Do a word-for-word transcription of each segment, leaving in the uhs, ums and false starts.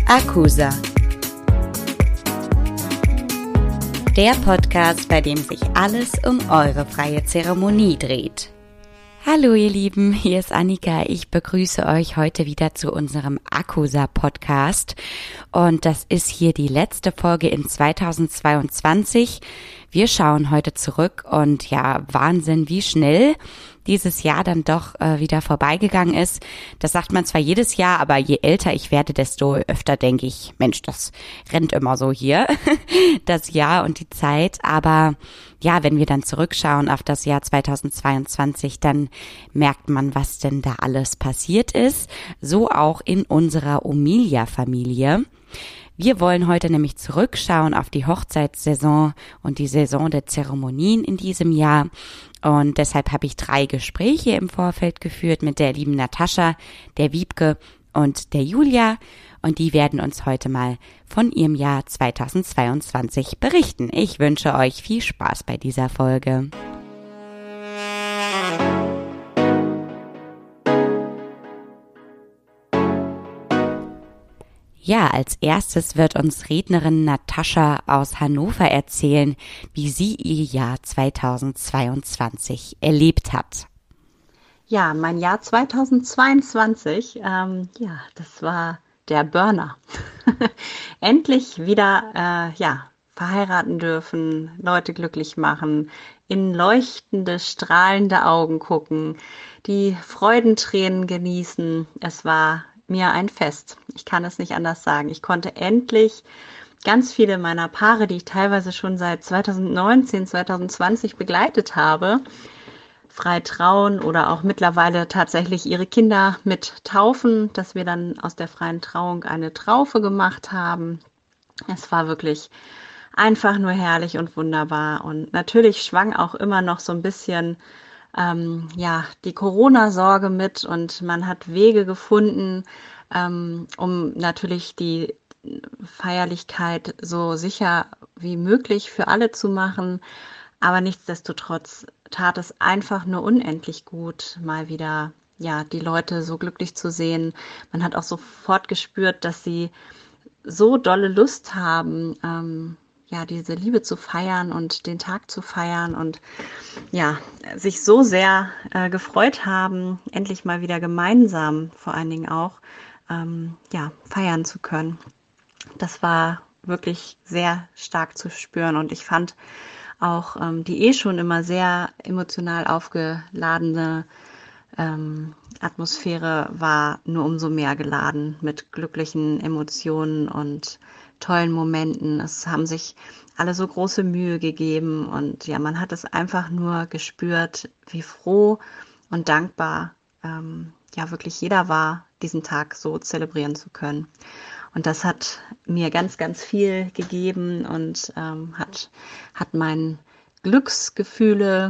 Akusa, der Podcast, bei dem sich alles um eure freie Zeremonie dreht. Hallo ihr Lieben, hier ist Annika. Ich begrüße euch heute wieder zu unserem Akusa-Podcast und das ist hier die letzte Folge in zweitausendzweiundzwanzig. Wir schauen heute zurück und ja, Wahnsinn, wie schnell dieses Jahr dann doch äh, wieder vorbeigegangen ist. Das sagt man zwar jedes Jahr, aber je älter ich werde, desto öfter denke ich, Mensch, das rennt immer so hier, das Jahr und die Zeit. Aber ja, wenn wir dann zurückschauen auf das Jahr zweitausendzweiundzwanzig, dann merkt man, was denn da alles passiert ist. So auch in unserer Omilia-Familie. Wir wollen heute nämlich zurückschauen auf die Hochzeitssaison und die Saison der Zeremonien in diesem Jahr. Und deshalb habe ich drei Gespräche im Vorfeld geführt mit der lieben Natascha, der Wiebke und der Julia. Und die werden uns heute mal von ihrem Jahr zweitausendzweiundzwanzig berichten. Ich wünsche euch viel Spaß bei dieser Folge. Ja, als erstes wird uns Rednerin Natascha aus Hannover erzählen, wie sie ihr Jahr zweitausendzweiundzwanzig erlebt hat. Ja, mein Jahr zweitausendzweiundzwanzig, ähm, ja, das war der Burner. Endlich wieder, äh, ja, verheiraten dürfen, Leute glücklich machen, in leuchtende, strahlende Augen gucken, die Freudentränen genießen. Es war mir ein Fest. Ich kann es nicht anders sagen. Ich konnte endlich ganz viele meiner Paare, die ich teilweise schon seit zweitausendneunzehn, zweitausendzwanzig begleitet habe, frei trauen oder auch mittlerweile tatsächlich ihre Kinder mit taufen, dass wir dann aus der freien Trauung eine Traufe gemacht haben. Es war wirklich einfach nur herrlich und wunderbar. Und natürlich schwang auch immer noch so ein bisschen Ähm, ja, die Corona-Sorge mit und man hat Wege gefunden, ähm, um natürlich die Feierlichkeit so sicher wie möglich für alle zu machen. Aber nichtsdestotrotz tat es einfach nur unendlich gut, mal wieder ja, die Leute so glücklich zu sehen. Man hat auch sofort gespürt, dass sie so dolle Lust haben, ähm, ja, diese Liebe zu feiern und den Tag zu feiern und ja, sich so sehr äh, gefreut haben, endlich mal wieder gemeinsam vor allen Dingen auch, ähm, ja, feiern zu können. Das war wirklich sehr stark zu spüren und ich fand auch ähm, die eh schon immer sehr emotional aufgeladene ähm, Atmosphäre war nur umso mehr geladen mit glücklichen Emotionen und tollen Momenten. Es haben sich alle so große Mühe gegeben und ja, man hat es einfach nur gespürt, wie froh und dankbar ähm, ja wirklich jeder war, diesen Tag so zelebrieren zu können. Und das hat mir ganz, ganz viel gegeben und ähm, hat, hat mein Glücksgefühle,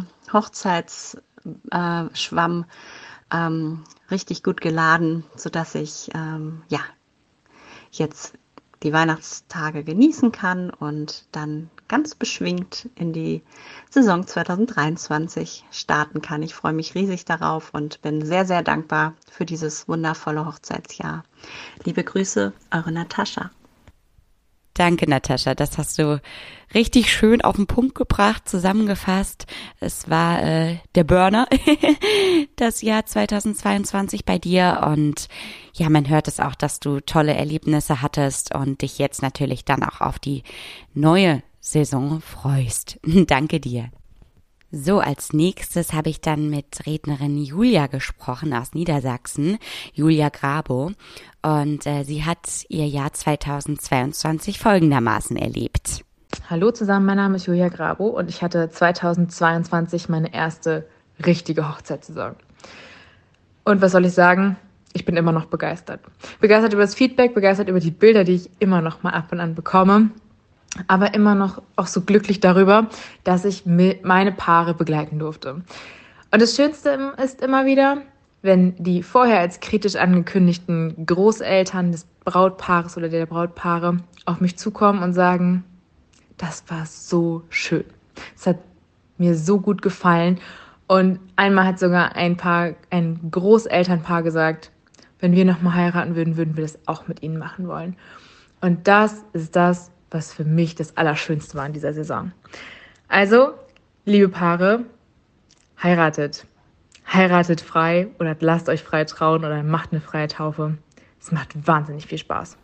Hochzeitsschwamm äh, ähm, richtig gut geladen, sodass ich ähm, ja jetzt die Weihnachtstage genießen kann und dann ganz beschwingt in die Saison zweitausenddreiundzwanzig starten kann. Ich freue mich riesig darauf und bin sehr, sehr dankbar für dieses wundervolle Hochzeitsjahr. Liebe Grüße, eure Natascha. Danke, Natascha. Das hast du richtig schön auf den Punkt gebracht, zusammengefasst. Es war äh, der Burner, das Jahr zweitausendzweiundzwanzig bei dir. Und ja, man hört es auch, dass du tolle Erlebnisse hattest und dich jetzt natürlich dann auch auf die neue Saison freust. Danke dir. So, als nächstes habe ich dann mit Rednerin Julia gesprochen aus Niedersachsen, Julia Grabo, und äh, sie hat ihr Jahr zweitausendzweiundzwanzig folgendermaßen erlebt. Hallo zusammen, mein Name ist Julia Grabo und ich hatte zweitausendzweiundzwanzig meine erste richtige Hochzeitssaison. Und was soll ich sagen? Ich bin immer noch begeistert. Begeistert über das Feedback, begeistert über die Bilder, die ich immer noch mal ab und an bekomme. Aber immer noch auch so glücklich darüber, dass ich meine Paare begleiten durfte. Und das Schönste ist immer wieder, wenn die vorher als kritisch angekündigten Großeltern des Brautpaares oder der Brautpaare auf mich zukommen und sagen, das war so schön. Es hat mir so gut gefallen. Und einmal hat sogar ein Paar, ein Großelternpaar gesagt, wenn wir nochmal heiraten würden, würden wir das auch mit ihnen machen wollen. Und das ist das, was für mich das Allerschönste war in dieser Saison. Also, liebe Paare, heiratet. Heiratet frei oder lasst euch frei trauen oder macht eine freie Taufe. Es macht wahnsinnig viel Spaß.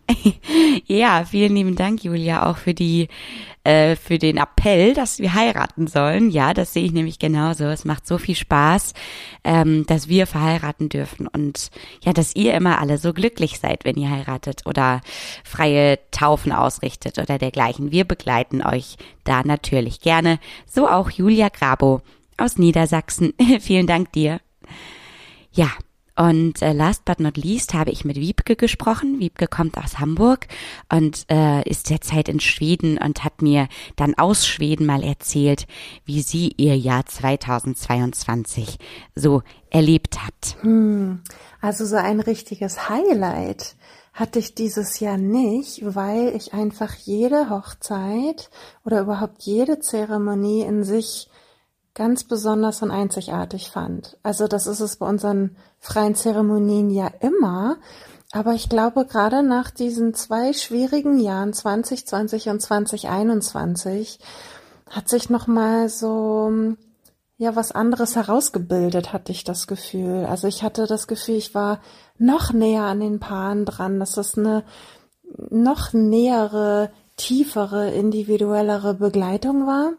Ja, vielen lieben Dank, Julia, auch für die, äh, für den Appell, dass wir heiraten sollen. Ja, das sehe ich nämlich genauso. Es macht so viel Spaß, ähm, dass wir verheiraten dürfen und ja, dass ihr immer alle so glücklich seid, wenn ihr heiratet oder freie Taufen ausrichtet oder dergleichen. Wir begleiten euch da natürlich gerne. So auch Julia Grabo aus Niedersachsen. Vielen Dank dir. Ja. Und äh, last but not least habe ich mit Wiebke gesprochen. Wiebke kommt aus Hamburg und äh, ist derzeit in Schweden und hat mir dann aus Schweden mal erzählt, wie sie ihr Jahr zweitausendzweiundzwanzig so erlebt hat. Hm, also so ein richtiges Highlight hatte ich dieses Jahr nicht, weil ich einfach jede Hochzeit oder überhaupt jede Zeremonie in sich ganz besonders und einzigartig fand. Also das ist es bei unseren freien Zeremonien ja immer, aber ich glaube gerade nach diesen zwei schwierigen Jahren zwanzig zwanzig und zwanzig einundzwanzig hat sich nochmal so ja was anderes herausgebildet, hatte ich das Gefühl. Also ich hatte das Gefühl, ich war noch näher an den Paaren dran, dass es eine noch nähere, tiefere, individuellere Begleitung war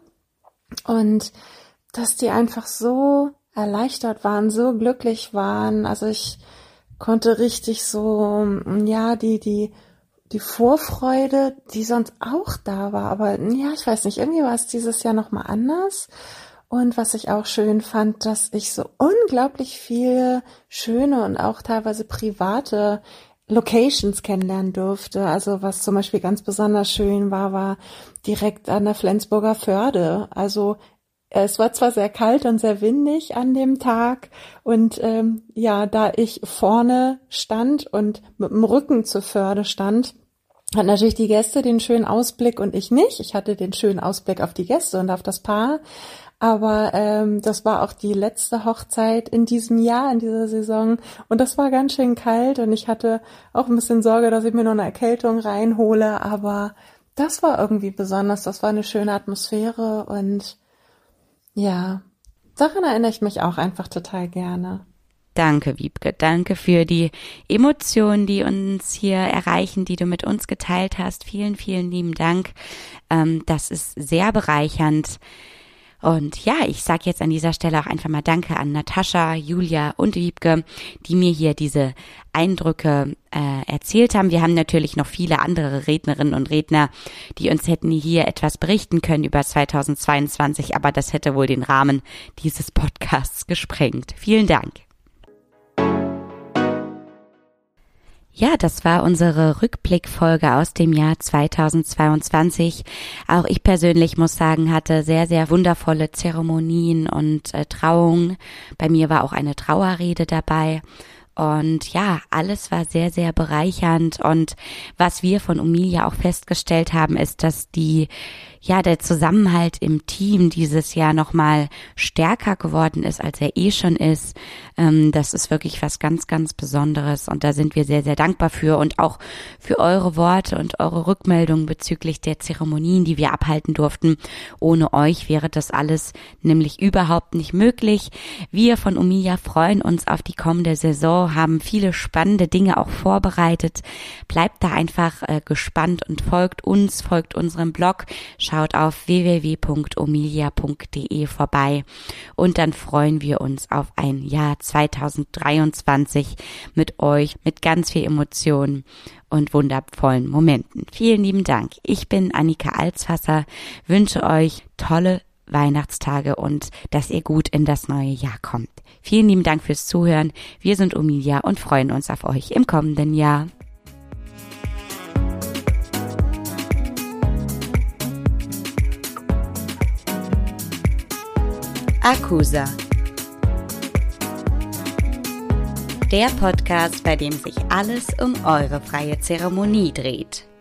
und dass die einfach so erleichtert waren, so glücklich waren. Also ich konnte richtig so, ja, die, die, die Vorfreude, die sonst auch da war. Aber ja, ich weiß nicht, irgendwie war es dieses Jahr nochmal anders. Und was ich auch schön fand, dass ich so unglaublich viele schöne und auch teilweise private Locations kennenlernen durfte. Also was zum Beispiel ganz besonders schön war, war direkt an der Flensburger Förde. Also es war zwar sehr kalt und sehr windig an dem Tag und ähm, ja, da ich vorne stand und mit dem Rücken zur Förde stand, hatten natürlich die Gäste den schönen Ausblick und ich nicht. Ich hatte den schönen Ausblick auf die Gäste und auf das Paar, aber ähm, das war auch die letzte Hochzeit in diesem Jahr, in dieser Saison und das war ganz schön kalt und ich hatte auch ein bisschen Sorge, dass ich mir noch eine Erkältung reinhole, aber das war irgendwie besonders, das war eine schöne Atmosphäre und ja, daran erinnere ich mich auch einfach total gerne. Danke, Wiebke. Danke für die Emotionen, die uns hier erreichen, die du mit uns geteilt hast. Vielen, vielen lieben Dank. Ähm, das ist sehr bereichernd. Und ja, ich sage jetzt an dieser Stelle auch einfach mal Danke an Natascha, Julia und Wiebke, die mir hier diese Eindrücke äh, erzählt haben. Wir haben natürlich noch viele andere Rednerinnen und Redner, die uns hätten hier etwas berichten können über zweitausendzweiundzwanzig, aber das hätte wohl den Rahmen dieses Podcasts gesprengt. Vielen Dank. Ja, das war unsere Rückblickfolge aus dem Jahr zweitausendzweiundzwanzig. Auch ich persönlich muss sagen, hatte sehr, sehr wundervolle Zeremonien und äh, Trauungen. Bei mir war auch eine Trauerrede dabei. Und ja, alles war sehr, sehr bereichernd. Und was wir von Omilia auch festgestellt haben, ist, dass die ja, der Zusammenhalt im Team dieses Jahr nochmal stärker geworden ist, als er eh schon ist. Ähm, das ist wirklich was ganz, ganz Besonderes und da sind wir sehr, sehr dankbar für und auch für eure Worte und eure Rückmeldungen bezüglich der Zeremonien, die wir abhalten durften. Ohne euch wäre das alles nämlich überhaupt nicht möglich. Wir von Omilia freuen uns auf die kommende Saison, haben viele spannende Dinge auch vorbereitet. Bleibt da einfach äh, gespannt und folgt uns, folgt unserem Blog, schaut auf w w w punkt omilia punkt d e vorbei und dann freuen wir uns auf ein Jahr zweitausenddreiundzwanzig mit euch, mit ganz viel Emotionen und wundervollen Momenten. Vielen lieben Dank. Ich bin Annika Alswasser, wünsche euch tolle Weihnachtstage und dass ihr gut in das neue Jahr kommt. Vielen lieben Dank fürs Zuhören. Wir sind Omilia und freuen uns auf euch im kommenden Jahr. Akusa. Der Podcast, bei dem sich alles um eure freie Zeremonie dreht.